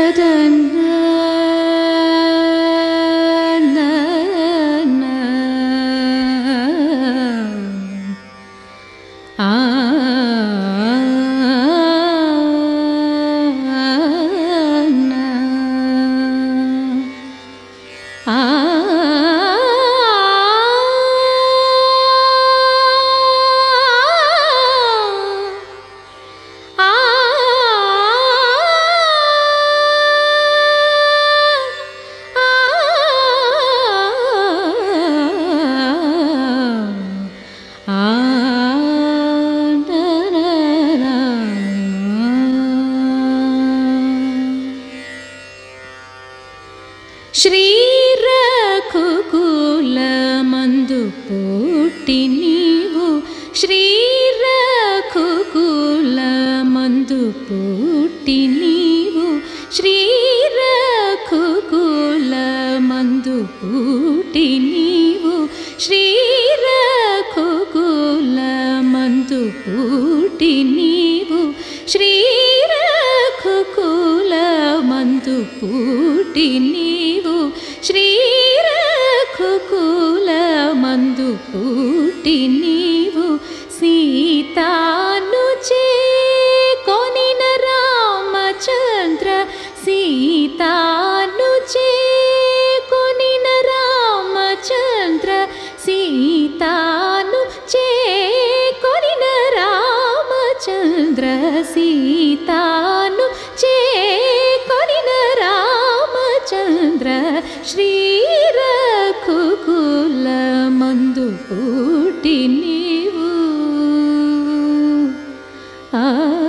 శ్రీరఘుకులమందు పుట్టి నీవు శ్రీరఘుకులమందు పుట్టి నీవు శ్రీరఘుకులమందు పుట్టి నీవు శ్రీరఘుకులమందు పుట్టి నీవు శ్రీరఘుకులమందు పుట్టి నీవు శ్రీరఘుకులమందు పుట్టి నీవు సీతాను చేకొనిన రామచంద్ర సీతాను చేకొనిన రామచంద్ర సీతాను చేకొనిన రామచంద్ర సీతాను చేకొనిన రామచంద్ర శ్రీరఘుకులమందు పుట్టి నీవు